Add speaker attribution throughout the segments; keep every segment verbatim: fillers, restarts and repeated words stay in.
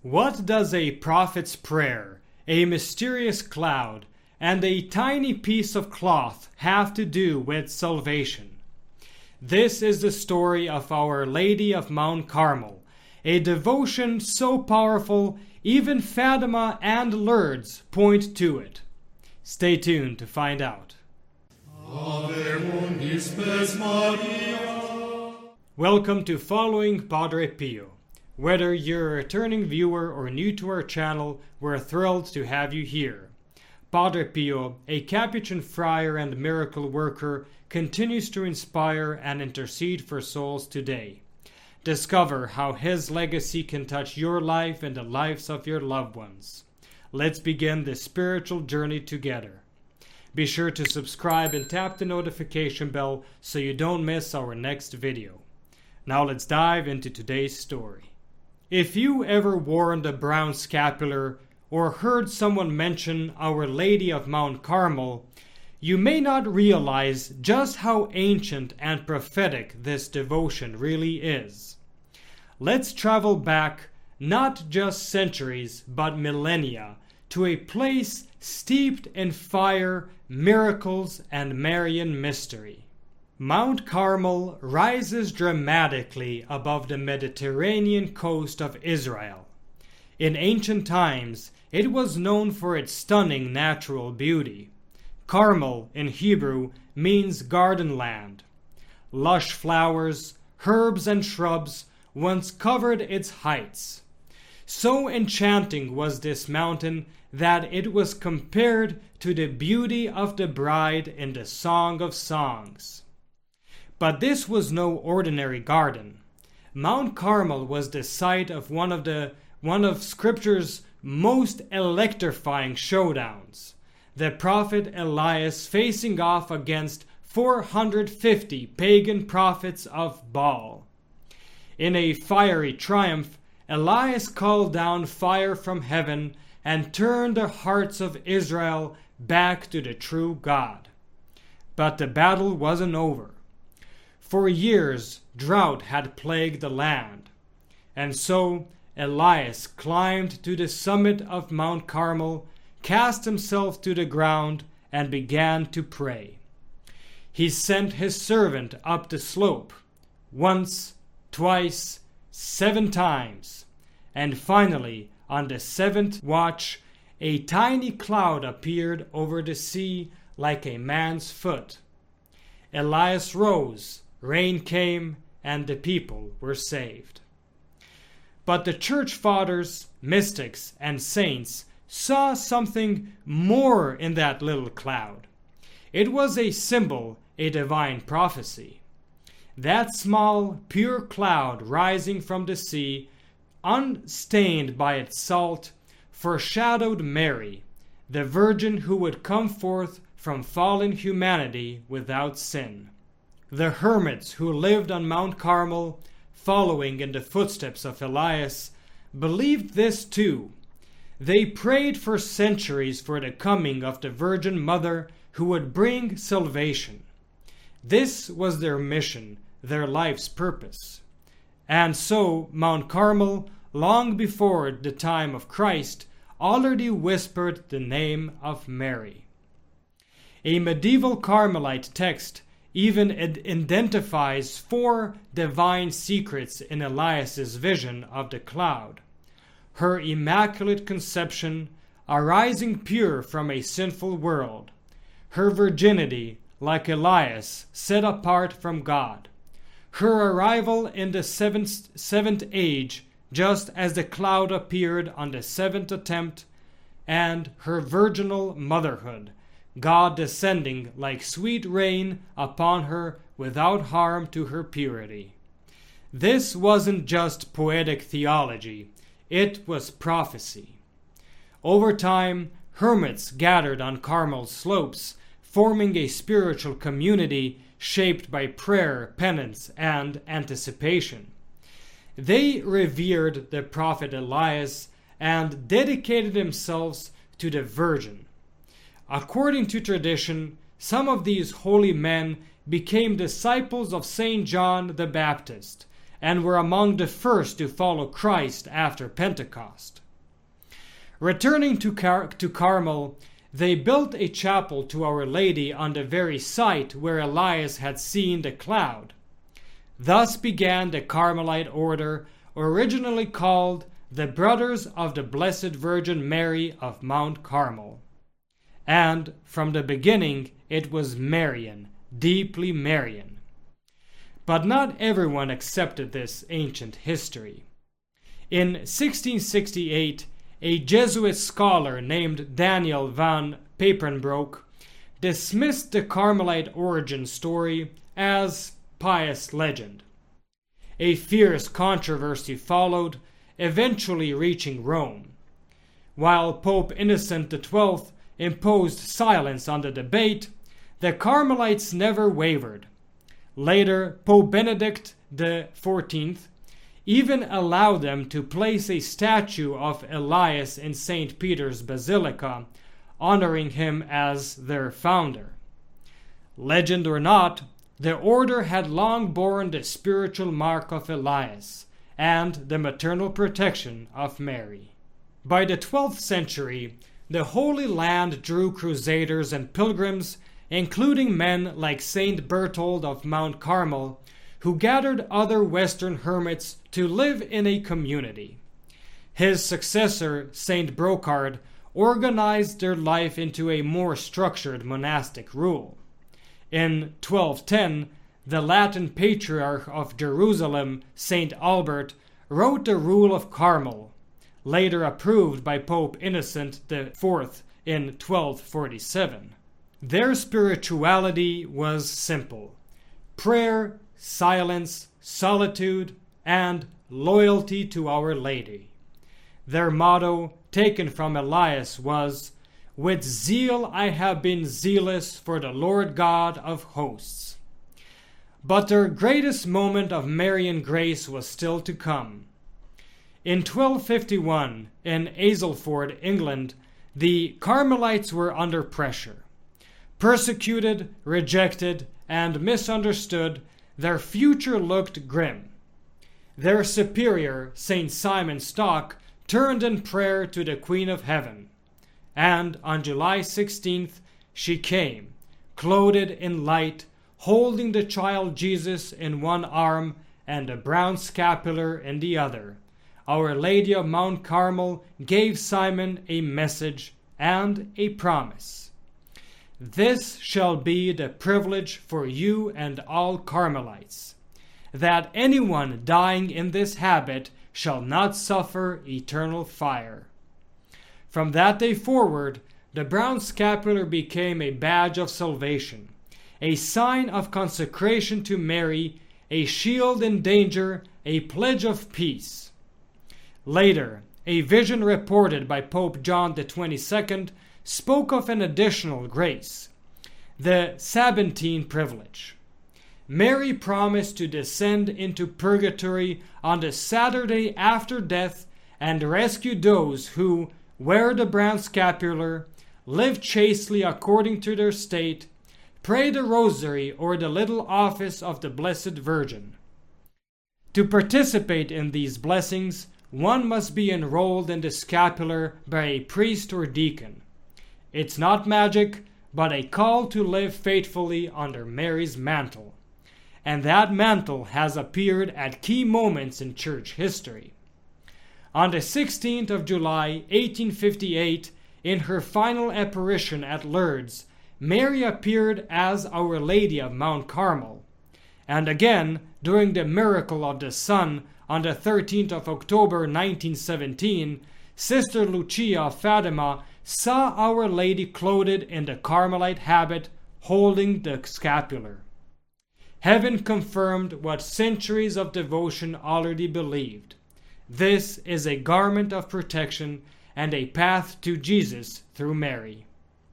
Speaker 1: What does a prophet's prayer, a mysterious cloud, and a tiny piece of cloth have to do with salvation? This is the story of Our Lady of Mount Carmel, a devotion so powerful even Fatima and Lourdes point to it. Stay tuned to find out.
Speaker 2: Ave mundi spes Maria.
Speaker 1: Welcome to Following Padre Pio. Whether you're a returning viewer or new to our channel, we're thrilled to have you here. Padre Pio, a Capuchin friar and miracle worker, continues to inspire and intercede for souls today. Discover how his legacy can touch your life and the lives of your loved ones. Let's begin this spiritual journey together. Be sure to subscribe and tap the notification bell so you don't miss our next video. Now let's dive into today's story. If you ever worn the brown scapular or heard someone mention Our Lady of Mount Carmel, you may not realize just how ancient and prophetic this devotion really is. Let's travel back not just centuries but millennia to a place steeped in fire, miracles, and Marian mystery. Mount Carmel rises dramatically above the Mediterranean coast of Israel. In ancient times, it was known for its stunning natural beauty. Carmel in Hebrew means garden land. Lush flowers, herbs, and shrubs once covered its heights. So enchanting was this mountain that it was compared to the beauty of the bride in the Song of Songs. But this was no ordinary garden. Mount Carmel was the site of one of the one of Scripture's most electrifying showdowns. The prophet Elias facing off against four hundred fifty pagan prophets of Baal. In a fiery triumph, Elias called down fire from heaven and turned the hearts of Israel back to the true God. But the battle wasn't over. For years, drought had plagued the land, and so Elias climbed to the summit of Mount Carmel, cast himself to the ground, and began to pray. He sent his servant up the slope, once, twice, seven times, and finally, on the seventh watch, a tiny cloud appeared over the sea like a man's foot. Elias rose, rain came, and the people were saved. But the church fathers, mystics, and saints saw something more in that little cloud. It was a symbol, a divine prophecy. That small, pure cloud rising from the sea, unstained by its salt, foreshadowed Mary, the Virgin who would come forth from fallen humanity without sin. The hermits who lived on Mount Carmel, following in the footsteps of Elias, believed this too. They prayed for centuries for the coming of the Virgin Mother who would bring salvation. This was their mission, their life's purpose. And so Mount Carmel, long before the time of Christ, already whispered the name of Mary. A medieval Carmelite text even identifies four divine secrets in Elias's vision of the cloud. Her immaculate conception, arising pure from a sinful world. Her virginity, like Elias, set apart from God. Her arrival in the seventh, seventh age, just as the cloud appeared on the seventh attempt, and her virginal motherhood, God descending like sweet rain upon her without harm to her purity. This wasn't just poetic theology, it was prophecy. Over time, hermits gathered on Carmel's slopes, forming a spiritual community shaped by prayer, penance, and anticipation. They revered the prophet Elias and dedicated themselves to the Virgin. According to tradition, some of these holy men became disciples of Saint John the Baptist, and were among the first to follow Christ after Pentecost. Returning to, Car- to Carmel, they built a chapel to Our Lady on the very site where Elias had seen the cloud. Thus began the Carmelite order, originally called the Brothers of the Blessed Virgin Mary of Mount Carmel. And from the beginning it was Marian, deeply Marian. But not everyone accepted this ancient history. In sixteen sixty-eight, a Jesuit scholar named Daniel van Papenbroek dismissed the Carmelite origin story as pious legend. A fierce controversy followed, eventually reaching Rome. While Pope Innocent the twelfth imposed silence on the debate, the Carmelites never wavered. Later, Pope Benedict the fourteenth even allowed them to place a statue of Elias in Saint Peter's Basilica, honoring him as their founder. Legend or not, the order had long borne the spiritual mark of Elias and the maternal protection of Mary. By the twelfth century, the Holy Land drew crusaders and pilgrims, including men like Saint Berthold of Mount Carmel, who gathered other Western hermits to live in a community. His successor, Saint Brocard, organized their life into a more structured monastic rule. In twelve ten, the Latin Patriarch of Jerusalem, Saint Albert, wrote the Rule of Carmel, later approved by Pope Innocent the fourth in twelve forty-seven. Their spirituality was simple: prayer, silence, solitude, and loyalty to Our Lady. Their motto, taken from Elias, was, "With zeal I have been zealous for the Lord God of hosts." But their greatest moment of Marian grace was still to come. In twelve fifty-one, in Aylesford, England, the Carmelites were under pressure. Persecuted, rejected, and misunderstood, their future looked grim. Their superior, Saint Simon Stock, turned in prayer to the Queen of Heaven, and on July sixteenth she came, clothed in light, holding the child Jesus in one arm and a brown scapular in the other. Our Lady of Mount Carmel gave Simon a message and a promise. "This shall be the privilege for you and all Carmelites, that anyone dying in this habit shall not suffer eternal fire." From that day forward, the brown scapular became a badge of salvation, a sign of consecration to Mary, a shield in danger, a pledge of peace. Later, a vision reported by Pope John the twenty-second spoke of an additional grace, the Sabbatine privilege. Mary promised to descend into purgatory on the Saturday after death and rescue those who wear the brown scapular, live chastely according to their state, pray the rosary or the little office of the Blessed Virgin. To participate in these blessings, one must be enrolled in the scapular by a priest or deacon. It's not magic, but a call to live faithfully under Mary's mantle. And that mantle has appeared at key moments in church history. On the sixteenth of July, eighteen fifty-eight, in her final apparition at Lourdes, Mary appeared as Our Lady of Mount Carmel. And again, during the miracle of the sun on the thirteenth of October nineteen seventeen, Sister Lucia of Fatima saw Our Lady clothed in the Carmelite habit, holding the scapular. Heaven confirmed what centuries of devotion already believed. This is a garment of protection and a path to Jesus through Mary.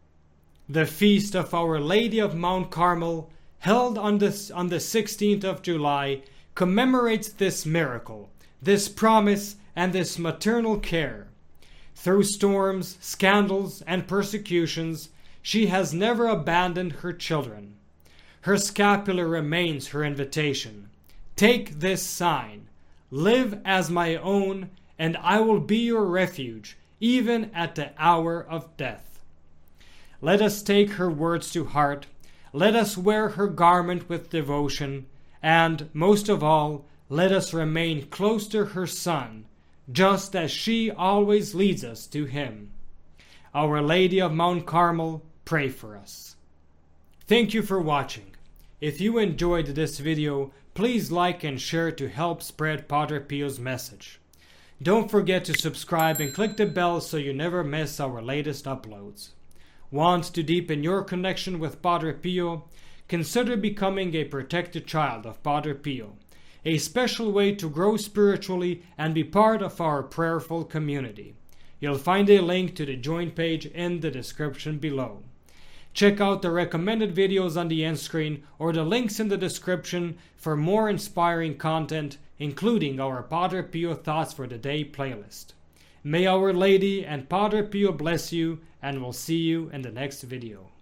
Speaker 1: The feast of Our Lady of Mount Carmel, held on the, on the sixteenth of July, commemorates this miracle, this promise, and this maternal care. Through storms, scandals, and persecutions, she has never abandoned her children. Her scapular remains her invitation. Take this sign. Live as my own, and I will be your refuge, even at the hour of death. Let us take her words to heart. Let us wear her garment with devotion, and, most of all, let us remain close to her Son, just as she always leads us to him. Our Lady of Mount Carmel, pray for us. Thank you for watching. If you enjoyed this video, please like and share to help spread Padre Pio's message. Don't forget to subscribe and click the bell so you never miss our latest uploads. Want to deepen your connection with Padre Pio? Consider becoming a protected child of Padre Pio, a special way to grow spiritually and be part of our prayerful community. You'll find a link to the join page in the description below. Check out the recommended videos on the end screen or the links in the description for more inspiring content, including our Padre Pio Thoughts for the Day playlist. May Our Lady and Padre Pio bless you, and we'll see you in the next video.